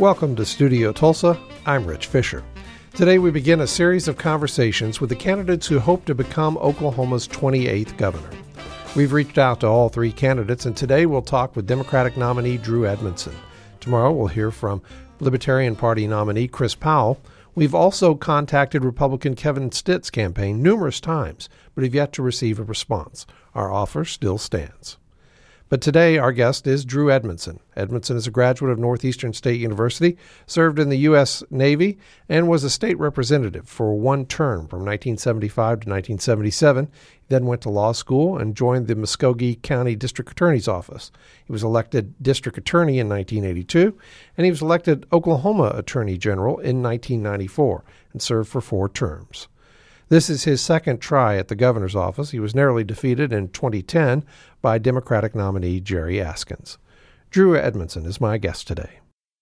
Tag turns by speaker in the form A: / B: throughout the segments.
A: Welcome to Studio Tulsa. I'm Rich Fisher. Today we begin a series of conversations with the candidates who hope to become Oklahoma's 28th governor. We've reached out to all three candidates, and today we'll talk with Democratic nominee Drew Edmondson. Tomorrow we'll hear from Libertarian Party nominee Chris Powell. We've also contacted Republican Kevin Stitt's campaign numerous times, but have yet to receive a response. Our offer still stands. But today, our guest is Drew Edmondson. Edmondson is a graduate of Northeastern State University, served in the U.S. Navy, and was a state representative for one term from 1975 to 1977. He then went to law school and joined the Muskogee County District Attorney's Office. He was elected District Attorney in 1982, and he was elected Oklahoma Attorney General in 1994 and served for 4 terms. This is his second try at the governor's office. He was narrowly defeated in 2010 by Democratic nominee Jerry Askins. Drew Edmondson is my guest today.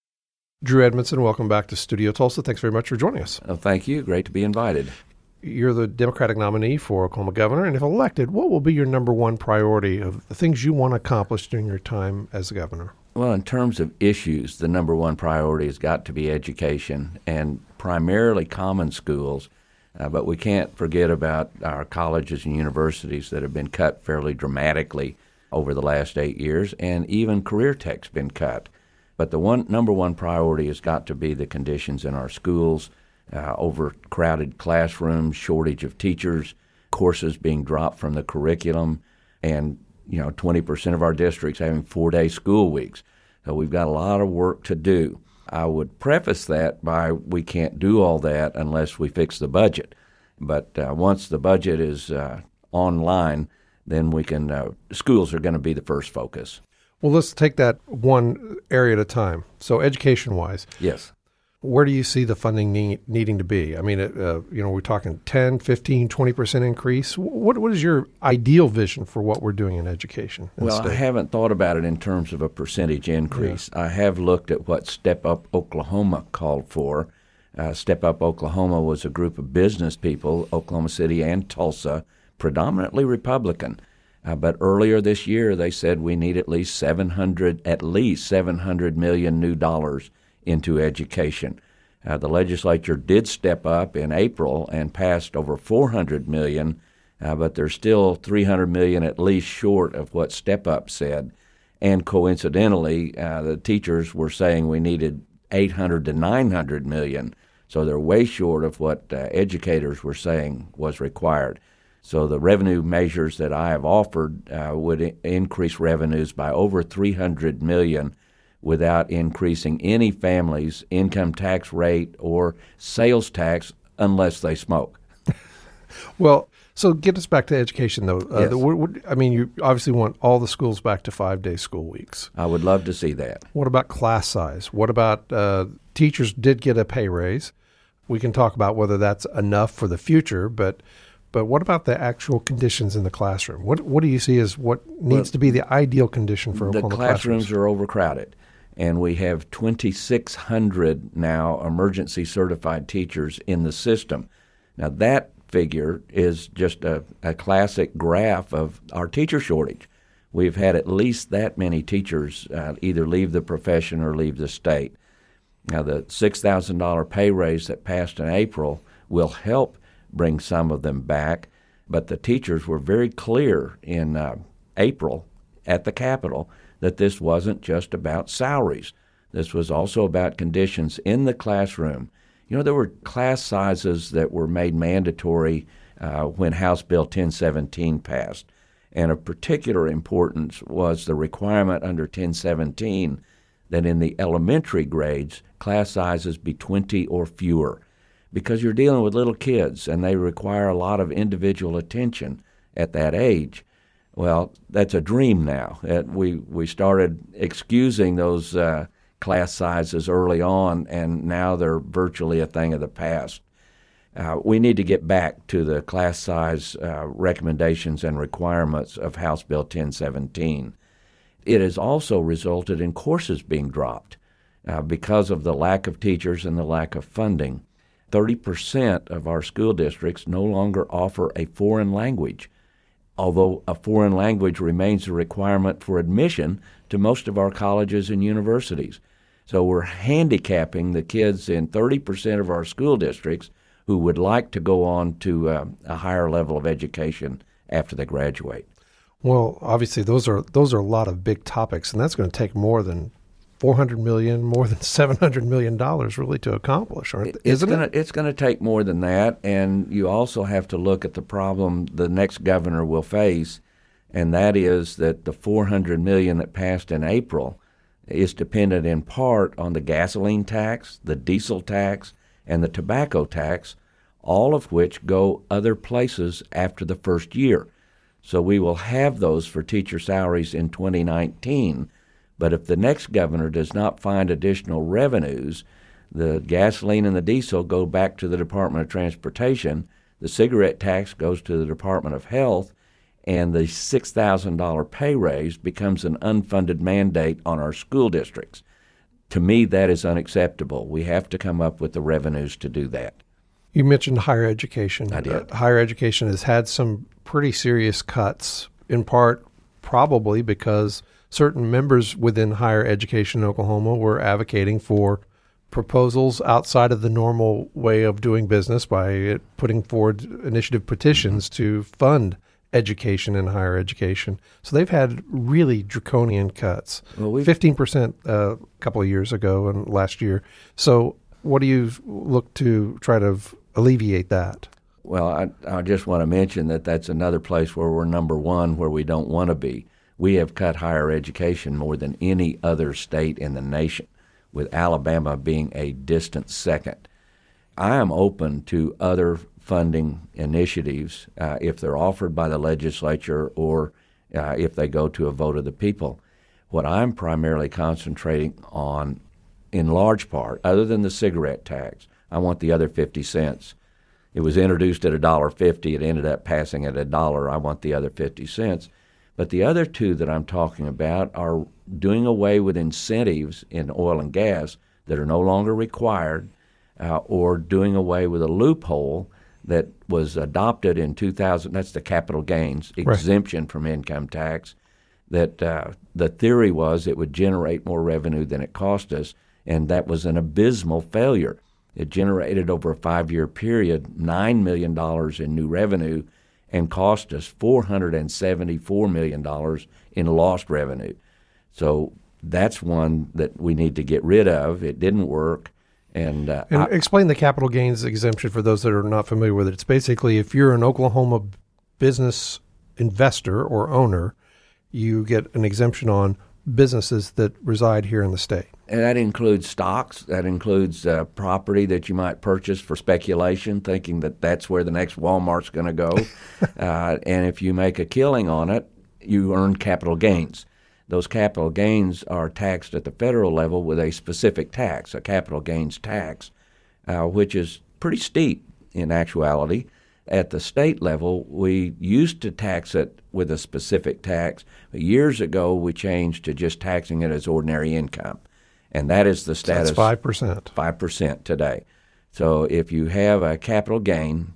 A: Drew Edmondson, welcome back to Studio Tulsa. Thanks very much for joining us.
B: Thank you. Great to be invited.
A: You're the Democratic nominee for Oklahoma governor, and if elected, what will be your number one priority of the things you want to accomplish during your time as a governor?
B: Well, in terms of issues, the number one priority has got to be education, and primarily common schools. But we can't forget about our colleges and universities that have been cut fairly dramatically over the last 8 years, and even career tech's been cut. But the number one priority has got to be the conditions in our schools, overcrowded classrooms, shortage of teachers, courses being dropped from the curriculum, and 20% of our districts having 4-day school weeks. So we've got a lot of work to do. I would preface that by we can't do all that unless we fix the budget. But once the budget is online, then we can. Schools are going to be the first focus.
A: Well, let's take that one area at a time. So education-wise.
B: Yes.
A: Where do you see the funding needing to be? I mean, we're talking 10, 15, 20% increase. What is your ideal vision for what we're doing in education?
B: Well, I haven't thought about it in terms of a percentage increase. Yeah. I have looked at what Step Up Oklahoma called for. Step Up Oklahoma was a group of business people, Oklahoma City and Tulsa, predominantly Republican. But earlier this year, they said we need at least $700 million new dollars into education. The legislature did step up in April and passed over $400 million, but they're still $300 million at least short of what Step Up said. And coincidentally, the teachers were saying we needed $800 to $900 million, so they're way short of what educators were saying was required. So the revenue measures that I have offered would increase revenues by over $300 million without increasing any family's income tax rate or sales tax unless they smoke.
A: Well, so get us back to education, though.
B: Yes.
A: You obviously want all the schools back to 5-day school weeks.
B: I would love to see that.
A: What about class size? What about teachers did get a pay raise? We can talk about whether that's enough for the future, but what about the actual conditions in the classroom? What do you see as what needs to be the ideal condition for Oklahoma classrooms?
B: The classrooms are overcrowded. And we have 2,600 now emergency certified teachers in the system. Now that figure is just a classic graph of our teacher shortage. We've had at least that many teachers either leave the profession or leave the state. Now the $6,000 pay raise that passed in April will help bring some of them back, but the teachers were very clear in April at the Capitol that this wasn't just about salaries. This was also about conditions in the classroom. There were class sizes that were made mandatory when House Bill 1017 passed. And of particular importance was the requirement under 1017 that in the elementary grades, class sizes be 20 or fewer, because you're dealing with little kids and they require a lot of individual attention at that age. Well, that's a dream now. We started excusing those class sizes early on, and now they're virtually a thing of the past. We need to get back to the class size recommendations and requirements of House Bill 1017. It has also resulted in courses being dropped because of the lack of teachers and the lack of funding. 30% of our school districts no longer offer a foreign language, although a foreign language remains a requirement for admission to most of our colleges and universities. So we're handicapping the kids in 30% of our school districts who would like to go on to a higher level of education after they graduate.
A: Well, obviously, those are a lot of big topics, and that's going to take more than $400 million, more than $700 million really to accomplish, isn't it?
B: It's going to take more than that, and you also have to look at the problem the next governor will face, and that is that the $400 million that passed in April is dependent in part on the gasoline tax, the diesel tax, and the tobacco tax, all of which go other places after the first year. So we will have those for teacher salaries in 2019, but if the next governor does not find additional revenues, the gasoline and the diesel go back to the Department of Transportation, the cigarette tax goes to the Department of Health, and the $6,000 pay raise becomes an unfunded mandate on our school districts. To me, that is unacceptable. We have to come up with the revenues to do that.
A: You mentioned higher education.
B: I did.
A: Higher education has had some pretty serious cuts, in part probably because certain members within higher education in Oklahoma were advocating for proposals outside of the normal way of doing business by putting forward initiative petitions to fund education and higher education. So they've had really draconian cuts, 15% a couple of years ago and last year. So what do you look to try to alleviate that?
B: Well, I just want to mention that that's another place where we're number one where we don't want to be. We have cut higher education more than any other state in the nation, with Alabama being a distant second. I am open to other funding initiatives if they're offered by the legislature or if they go to a vote of the people. What I'm primarily concentrating on, in large part, other than the cigarette tax, I want the other 50 cents. It was introduced at $1.50. It ended up passing at $1. I want the other 50 cents. But the other two that I'm talking about are doing away with incentives in oil and gas that are no longer required, or doing away with a loophole that was adopted in 2000. That's the capital gains exemption from income tax. That the theory was it would generate more revenue than it cost us, and that was an abysmal failure. It generated over a 5-year period $9 million in new revenue and cost us $474 million in lost revenue. So that's one that we need to get rid of. It didn't work. And
A: explain the capital gains exemption for those that are not familiar with it. It's basically if you're an Oklahoma business investor or owner, you get an exemption on businesses that reside here in the state.
B: And that includes stocks. That includes property that you might purchase for speculation, thinking that that's where the next Walmart's going to go. And if you make a killing on it, you earn capital gains. Those capital gains are taxed at the federal level with a specific tax, a capital gains tax, which is pretty steep in actuality. At the state level, we used to tax it with a specific tax, but years ago we changed to just taxing it as ordinary income. And that is the status.
A: So that's 5%.
B: 5% today. So if you have a capital gain,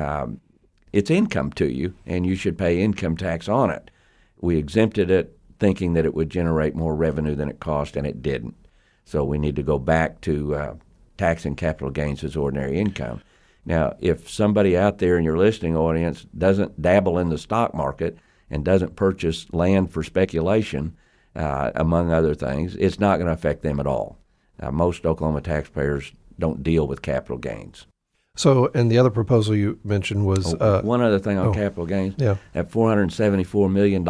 B: it's income to you, and you should pay income tax on it. We exempted it thinking that it would generate more revenue than it cost, and it didn't. So we need to go back to taxing capital gains as ordinary income. Now, if somebody out there in your listening audience doesn't dabble in the stock market and doesn't purchase land for speculation, among other things, it's not going to affect them at all. Most Oklahoma taxpayers don't deal with capital gains.
A: So, and the other proposal you mentioned was...
B: one other thing on capital gains.
A: Yeah.
B: At $474 million,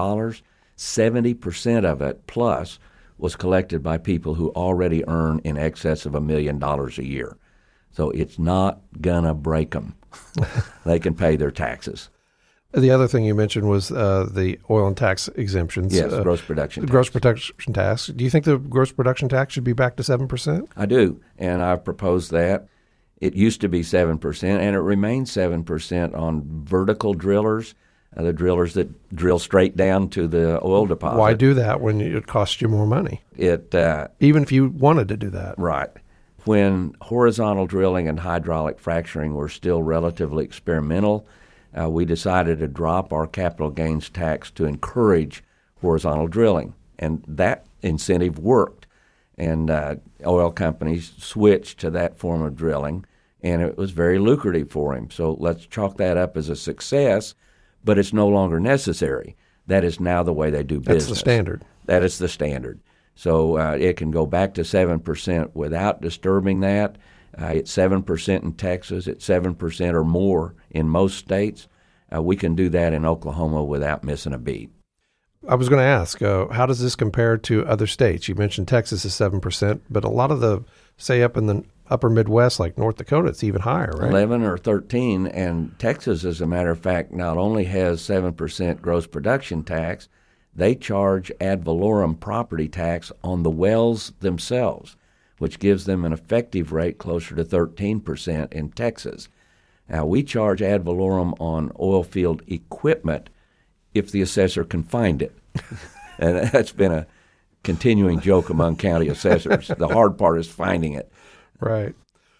B: 70% of it plus was collected by people who already earn in excess of $1 million a year. So it's not going to break them. They can pay their taxes.
A: The other thing you mentioned was the oil and tax exemptions.
B: Yes, gross production tax.
A: Gross production tax. Do you think the gross production tax should be back to 7%?
B: I do, and I've proposed that. It used to be 7%, and it remains 7% on vertical drillers, the drillers that drill straight down to the oil deposit.
A: Why do that when it costs you more money?
B: Even
A: if you wanted to do that.
B: Right. When horizontal drilling and hydraulic fracturing were still relatively experimental, we decided to drop our capital gains tax to encourage horizontal drilling, and that incentive worked. and oil companies switched to that form of drilling, and it was very lucrative for him. So let's chalk that up as a success, but it's no longer necessary. That is now the way they do business.
A: That's the standard.
B: That is the standard. So it can go back to 7% without disturbing that. It's 7% in Texas. It's 7% or more in most states. We can do that in Oklahoma without missing a beat.
A: I was going to ask, how does this compare to other states? You mentioned Texas is 7%, but a lot of the, say, up in the upper Midwest, like North Dakota, it's even higher, right?
B: 11 or 13, and Texas, as a matter of fact, not only has 7% gross production tax, they charge ad valorem property tax on the wells themselves, which gives them an effective rate closer to 13% in Texas. Now, we charge ad valorem on oil field equipment if the assessor can find it. And that's been a continuing joke among county assessors. The hard part is finding it.
A: Right.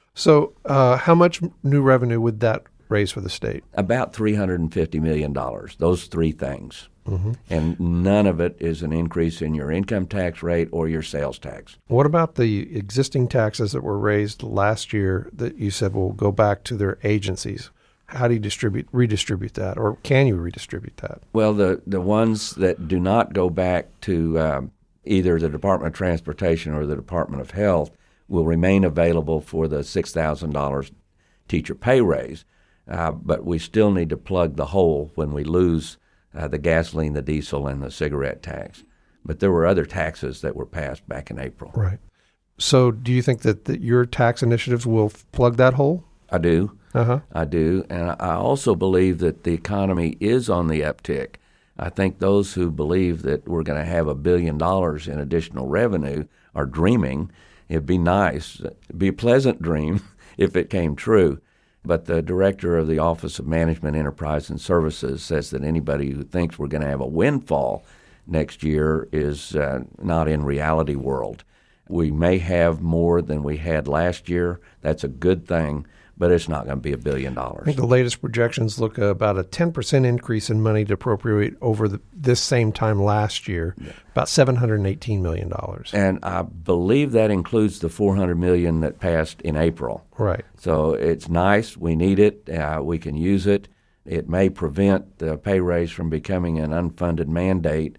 A: So how much new revenue would that raise for the state?
B: About $350 million, those three things. Mm-hmm. And none of it is an increase in your income tax rate or your sales tax.
A: What about the existing taxes that were raised last year that you said will go back to their agencies? How do you redistribute that, or can you redistribute that?
B: Well, the ones that do not go back to either the Department of Transportation or the Department of Health will remain available for the $6,000 teacher pay raise, but we still need to plug the hole when we lose the gasoline, the diesel, and the cigarette tax. But there were other taxes that were passed back in April.
A: Right. So do you think that your tax initiatives will plug that hole?
B: I do.
A: Uh-huh.
B: I do. And I also believe that the economy is on the uptick. I think those who believe that we're going to have $1 billion in additional revenue are dreaming. It'd be nice. It'd be a pleasant dream if it came true. But the director of the Office of Management, Enterprise, and Services says that anybody who thinks we're going to have a windfall next year is not in reality world. We may have more than we had last year. That's a good thing, but it's not going to be $1 billion.
A: I think the latest projections look about a 10% increase in money to appropriate over this same time last year, about $718 million.
B: And I believe that includes the $400 million that passed in April.
A: Right.
B: So it's nice. We need it. We can use it. It may prevent the pay raise from becoming an unfunded mandate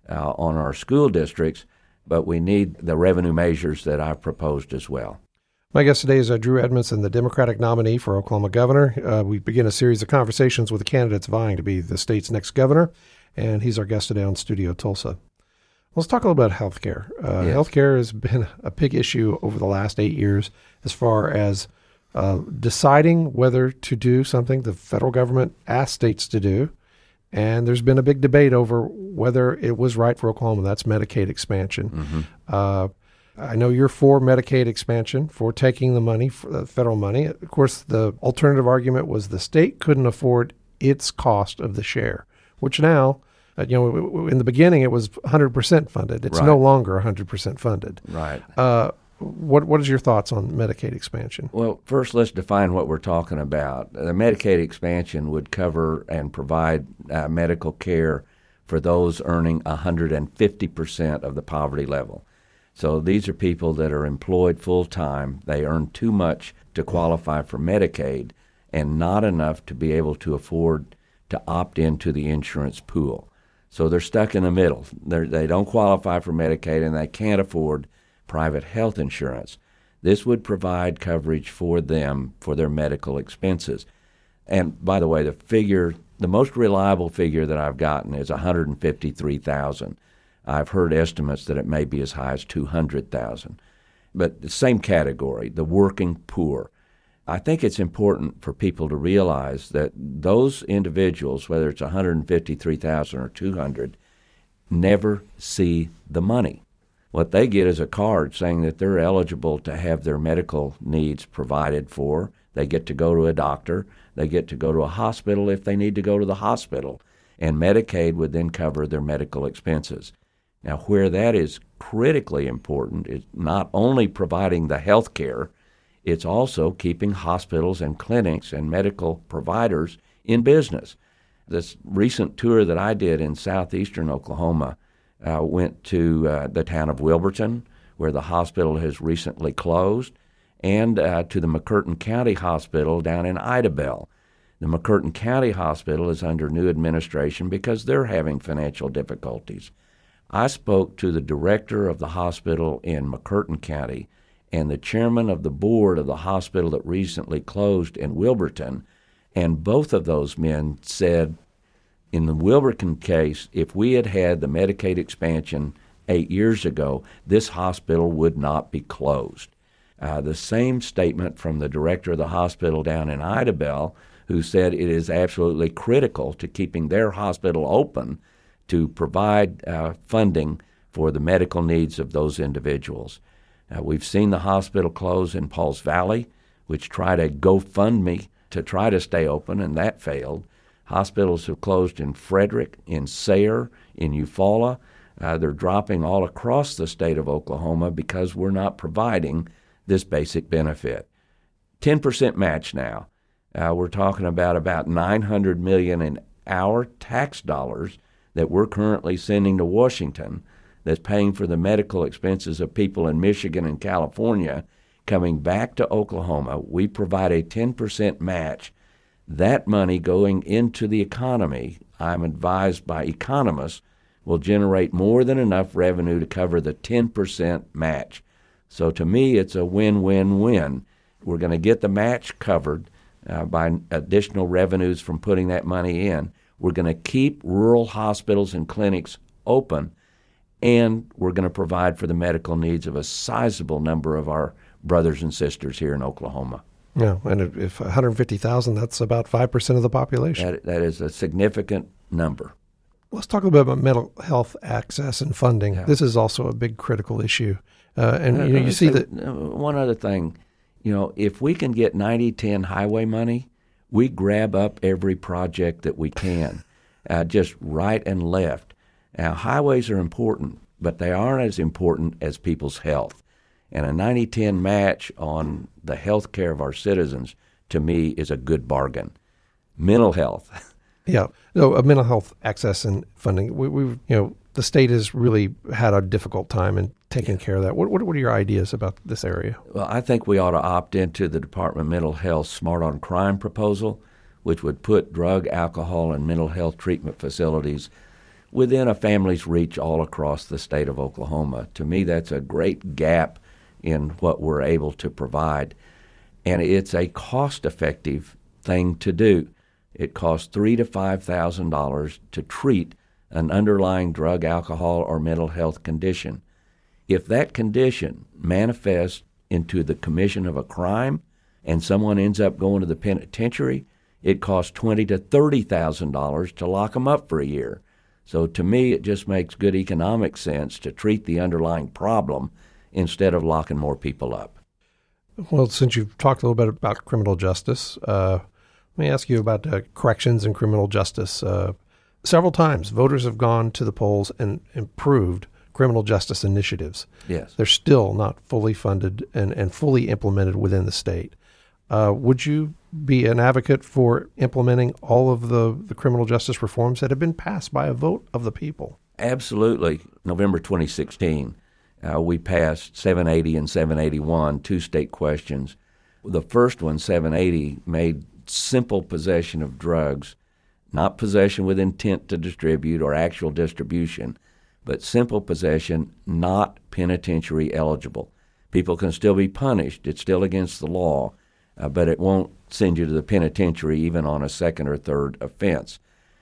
B: on our school districts, but we need the revenue measures that I've proposed as well.
A: My guest today is Drew Edmondson, the Democratic nominee for Oklahoma governor. We begin a series of conversations with the candidates vying to be the state's next governor, and he's our guest today on Studio Tulsa. Let's talk a little about health care.
B: Yes.
A: Health care has been a big issue over the last 8 years as far as deciding whether to do something the federal government asked states to do, and there's been a big debate over whether it was right for Oklahoma. That's Medicaid expansion. Mm-hmm. I know you're for Medicaid expansion, for taking the money, for the federal money. Of course, the alternative argument was the state couldn't afford its cost of the share, which now, in the beginning, it was 100% funded. It's no longer 100% funded.
B: Right.
A: What is your thoughts on Medicaid expansion?
B: Well, first, let's define what we're talking about. The Medicaid expansion would cover and provide medical care for those earning 150% of the poverty level. So these are people that are employed full-time. They earn too much to qualify for Medicaid and not enough to be able to afford to opt into the insurance pool. So they're stuck in the middle. They don't qualify for Medicaid and they can't afford private health insurance. This would provide coverage for them for their medical expenses. And by the way, the most reliable figure that I've gotten is $153,000. I've heard estimates that it may be as high as $200,000. But the same category, the working poor. I think it's important for people to realize that those individuals, whether it's $153,000 or $200,000, never see the money. What they get is a card saying that they're eligible to have their medical needs provided for. They get to go to a doctor. They get to go to a hospital if they need to go to the hospital. And Medicaid would then cover their medical expenses. Now, where that is critically important is not only providing the health care, it's also keeping hospitals and clinics and medical providers in business. This recent tour that I did in southeastern Oklahoma went to the town of Wilburton, where the hospital has recently closed, and to the McCurtain County Hospital down in Idabel. The McCurtain County Hospital is under new administration because they're having financial difficulties. I spoke to the director of the hospital in McCurtain County and the chairman of the board of the hospital that recently closed in Wilburton, and both of those men said, in the Wilburton case, if we had had the Medicaid expansion 8 years ago, this hospital would not be closed. The same statement from the director of the hospital down in Idabel, who said it is absolutely critical to keeping their hospital open to provide funding for the medical needs of those individuals. We've seen the hospital close in Pauls Valley, which tried a GoFundMe to try to stay open, and that failed. Hospitals have closed in Frederick, in Sayre, in Eufaula. They're dropping all across the state of Oklahoma because we're not providing this basic benefit. 10% match now. We're talking about $900 million in our tax dollars that we're currently sending to Washington that's paying for the medical expenses of people in Michigan and California coming back to Oklahoma. We provide a 10% match. That money going into the economy, I'm advised by economists, will generate more than enough revenue to cover the 10% match. So to me, it's a win-win-win. We're going to get the match covered by additional revenues from putting that money in. We're going to keep rural hospitals and clinics open, and we're going to provide for the medical needs of a sizable number of our brothers and sisters here in Oklahoma.
A: Yeah, and if 150,000, that's about 5% of the population.
B: That is a significant number.
A: Let's talk a little bit about mental health access and funding. Yeah. This is also a big critical issue. You see that.
B: One other thing, if we can get 90-10 highway money, we grab up every project that we can, just right and left. Now, highways are important, but they aren't as important as people's health. And a 90-10 match on the health care of our citizens, to me, is a good bargain. Mental health.
A: Yeah. No, mental health access and funding. We the state has really had a difficult time in taking care of that. What are your ideas about this area?
B: Well, I think we ought to opt into the Department of Mental Health Smart on Crime proposal, which would put drug, alcohol, and mental health treatment facilities within a family's reach all across the state of Oklahoma. To me, that's a great gap in what we're able to provide. And it's a cost-effective thing to do. It costs $3,000 to $5,000 to treat an underlying drug, alcohol, or mental health condition. If that condition manifests into the commission of a crime and someone ends up going to the penitentiary, it costs $20,000 to $30,000 to lock them up for a year. So to me, it just makes good economic sense to treat the underlying problem instead of locking more people up.
A: Well, since you've talked a little bit about criminal justice, let me ask you about corrections and criminal justice. Several times, voters have gone to the polls and improved criminal justice initiatives.
B: Yes.
A: They're still not fully funded and fully implemented within the state. Would you be an advocate for implementing all of the criminal justice reforms that have been passed by a vote of the people?
B: Absolutely. November 2016, we passed 780 and 781, two state questions. The first one, 780, made simple possession of drugs, not possession with intent to distribute or actual distribution, but simple possession, not penitentiary eligible. People can still be punished. It's still against the law, but it won't send you to the penitentiary even on a second or third offense.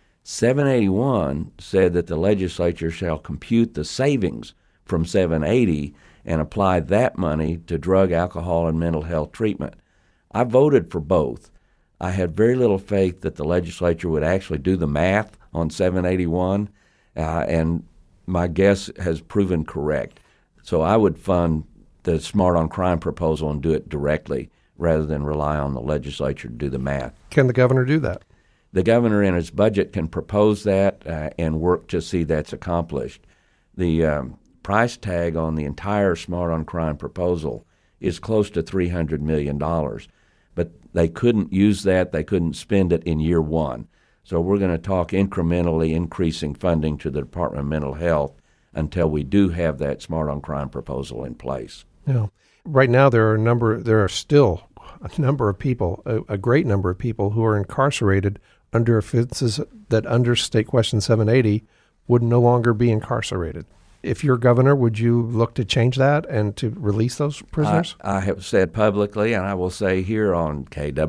B: 781 said that the legislature shall compute the savings from 780 and apply that money to drug, alcohol, and mental health treatment. I voted for both. I had very little faith that the legislature would actually do the math on 781, and my guess has proven correct. So I would fund the Smart on Crime proposal and do it directly rather than rely on the legislature to do the math.
A: Can the governor do that?
B: The governor in his budget can propose that and work to see that's accomplished. The price tag on the entire Smart on Crime proposal is close to $300 million. But they couldn't use that. They couldn't spend it in year one. So we're going to talk incrementally increasing funding to the Department of Mental Health until we do have that Smart on Crime proposal in place.
A: Yeah. Right now, there are still a number of people, a great number of people who are incarcerated under offenses that under State Question 780 would no longer be incarcerated. If you're governor, would you look to change that and to release those prisoners?
B: I have said publicly, and I will say here on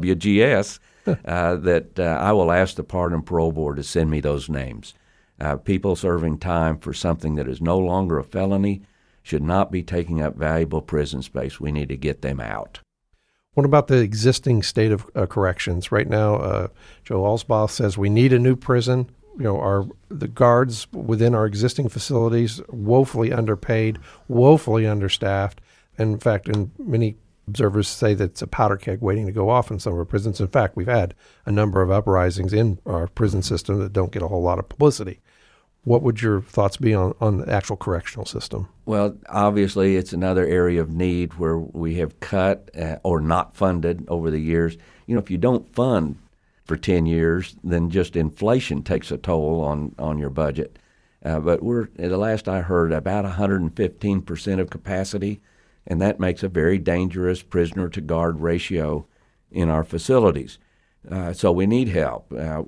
B: KWGS, that I will ask the Pardon and Parole Board to send me those names. People serving time for something that is no longer a felony should not be taking up valuable prison space. We need to get them out.
A: What about the existing state of corrections? Right now, Joe Alsbaugh says we need a new prison. The guards within our existing facilities woefully underpaid, woefully understaffed. And in fact, many observers say that it's a powder keg waiting to go off in some of our prisons. In fact, we've had a number of uprisings in our prison system that don't get a whole lot of publicity. What would your thoughts be on the actual correctional system?
B: Well, obviously, it's another area of need where we have cut or not funded over the years. If you don't fund for 10 years, then just inflation takes a toll on your budget. But we're, the last I heard, about 115% of capacity, and that makes a very dangerous prisoner-to-guard ratio in our facilities. So we need help.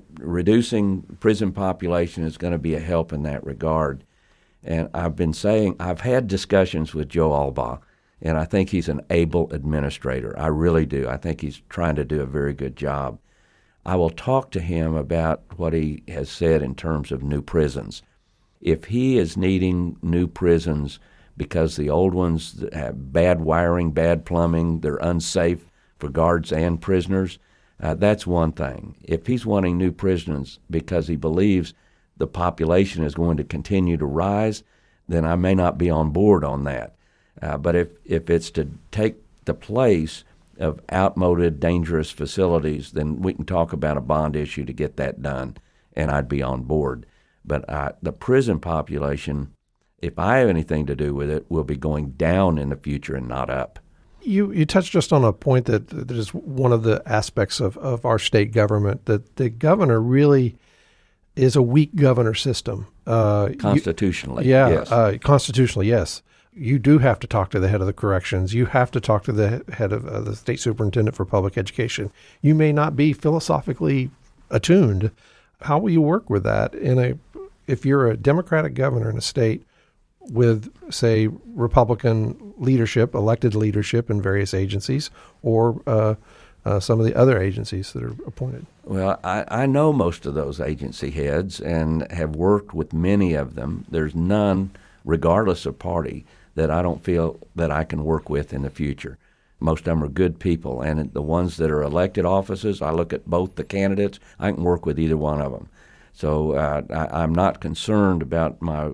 B: Reducing prison population is going to be a help in that regard. And I've had discussions with Joe Alsbaugh, and I think he's an able administrator. I really do. I think he's trying to do a very good job. I will talk to him about what he has said in terms of new prisons. If he is needing new prisons because the old ones have bad wiring, bad plumbing, they're unsafe for guards and prisoners, that's one thing. If he's wanting new prisons because he believes the population is going to continue to rise, then I may not be on board on that. But if it's to take the place of outmoded, dangerous facilities, then we can talk about a bond issue to get that done, and I'd be on board. But the prison population, if I have anything to do with it, will be going down in the future and not up.
A: You touched just on a point that is one of the aspects of our state government, that the governor really is a weak governor system.
B: Constitutionally,
A: yes.
B: Constitutionally,
A: yes. You do have to talk to the head of the corrections. You have to talk to the head of the state superintendent for public education. You may not be philosophically attuned. How will you work with that if you're a Democratic governor in a state with, say, Republican leadership, elected leadership in various agencies, or some of the other agencies that are appointed?
B: Well, I know most of those agency heads and have worked with many of them. There's none, regardless of party, that I don't feel that I can work with in the future. Most of them are good people, and the ones that are elected offices, I look at both the candidates, I can work with either one of them. So I'm not concerned about my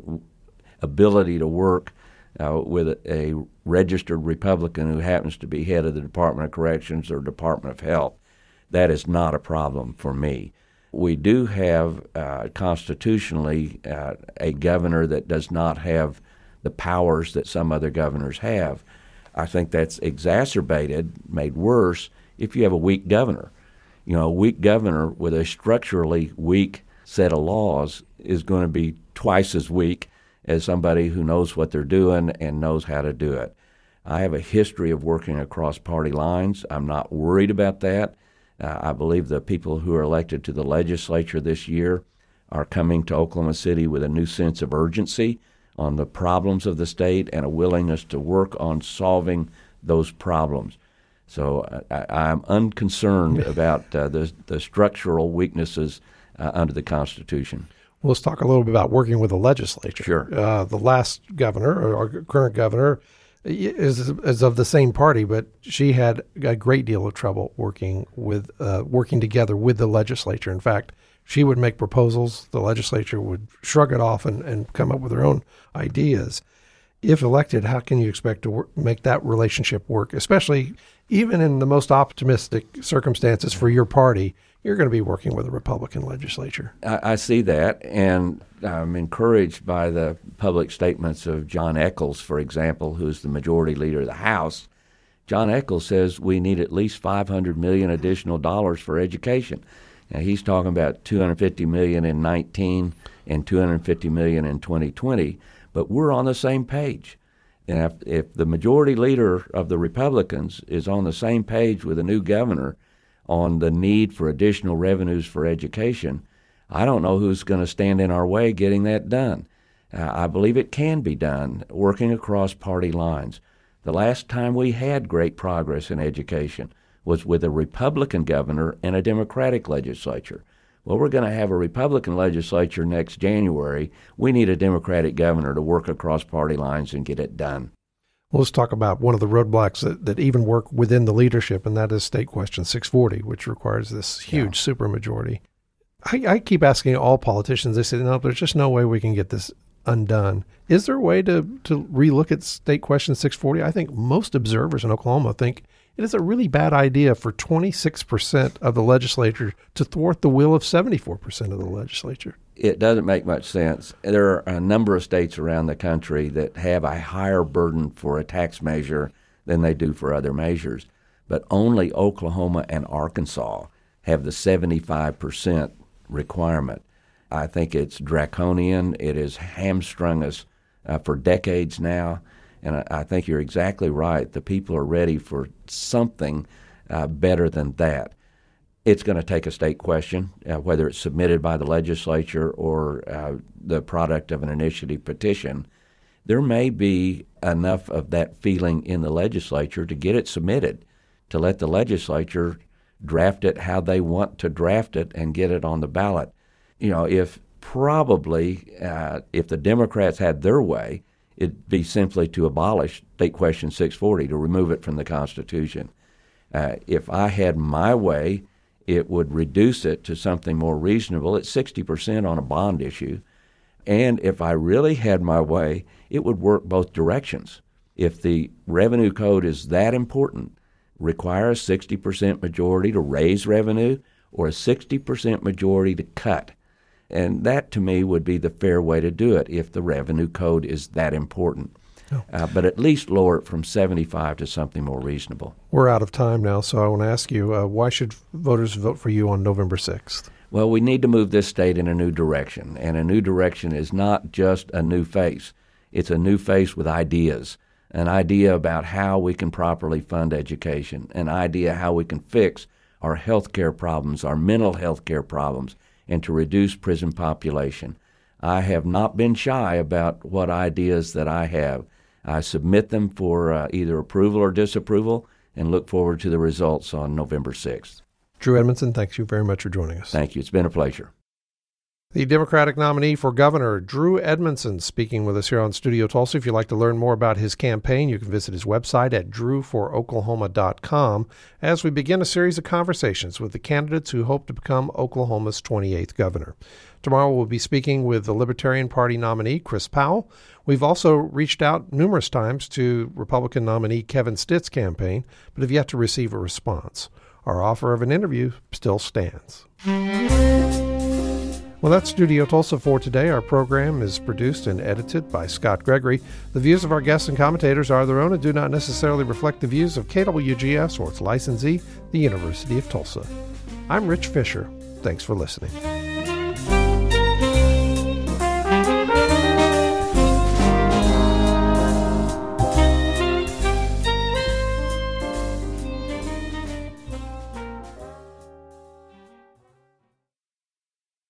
B: ability to work with a registered Republican who happens to be head of the Department of Corrections or Department of Health. That is not a problem for me. We do have constitutionally a governor that does not have the powers that some other governors have. I think that's exacerbated, made worse, if you have a weak governor. A weak governor with a structurally weak set of laws is going to be twice as weak as somebody who knows what they're doing and knows how to do it. I have a history of working across party lines. I'm not worried about that. I believe the people who are elected to the legislature this year are coming to Oklahoma City with a new sense of urgency on the problems of the state and a willingness to work on solving those problems. So I'm unconcerned about the structural weaknesses under the Constitution.
A: Well, let's talk a little bit about working with the legislature.
B: Sure.
A: The last governor, or our current governor, is of the same party, but she had a great deal of trouble working together with the legislature. In fact, she would make proposals, the legislature would shrug it off and come up with their own ideas. If elected, how can you expect to make that relationship work, especially even in the most optimistic circumstances for your party? You're going to be working with a Republican legislature.
B: I see that, and I'm encouraged by the public statements of John Echols, for example, who's the majority leader of the House. John Echols says we need at least $500 million additional dollars for education. Now, he's talking about $250 million in 19 and $250 million in 2020, but we're on the same page. And if the majority leader of the Republicans is on the same page with the new governor on the need for additional revenues for education, I don't know who's going to stand in our way getting that done. I believe it can be done working across party lines. The last time we had great progress in education was with a Republican governor and a Democratic legislature. Well, we're going to have a Republican legislature next January. We need a Democratic governor to work across party lines and get it done.
A: Well, let's talk about one of the roadblocks that even work within the leadership, and that is State Question 640, which requires this huge supermajority. I keep asking all politicians, they say, no, there's just no way we can get this undone. Is there a way to relook at State Question 640? I think most observers in Oklahoma think it is a really bad idea for 26% of the legislature to thwart the will of 74% of the legislature.
B: It doesn't make much sense. There are a number of states around the country that have a higher burden for a tax measure than they do for other measures. But only Oklahoma and Arkansas have the 75% requirement. I think it's draconian. It has hamstrung us for decades now. And I think you're exactly right. The people are ready for something better than that. It's going to take a state question, whether it's submitted by the legislature or the product of an initiative petition. There may be enough of that feeling in the legislature to get it submitted, to let the legislature draft it how they want to draft it and get it on the ballot. You know, if the Democrats had their way, it'd be simply to abolish State Question 640, to remove it from the Constitution. If I had my way, it would reduce it to something more reasonable at 60% on a bond issue. And if I really had my way, it would work both directions. If the revenue code is that important, require a 60% majority to raise revenue or a 60% majority to cut. And that, to me, would be the fair way to do it if the revenue code is that important. But at least lower it from 75 to something more reasonable.
A: We're out of time now, so I want to ask you, why should voters vote for you on November 6th?
B: Well, we need to move this state in a new direction. And a new direction is not just a new face. It's a new face with ideas, an idea about how we can properly fund education, an idea how we can fix our health care problems, our mental health care problems, and to reduce prison population. I have not been shy about what ideas that I have. I submit them for either approval or disapproval and look forward to the results on November 6th.
A: Drew Edmondson, thank you very much for joining us.
B: Thank you. It's been a pleasure.
A: The Democratic nominee for governor, Drew Edmondson, speaking with us here on Studio Tulsa. If you'd like to learn more about his campaign, you can visit his website at drewforoklahoma.com as we begin a series of conversations with the candidates who hope to become Oklahoma's 28th governor. Tomorrow we'll be speaking with the Libertarian Party nominee, Chris Powell. We've also reached out numerous times to Republican nominee Kevin Stitt's campaign, but have yet to receive a response. Our offer of an interview still stands. Well, that's Studio Tulsa for today. Our program is produced and edited by Scott Gregory. The views of our guests and commentators are their own and do not necessarily reflect the views of KWGS or its licensee, the University of Tulsa. I'm Rich Fisher. Thanks for listening.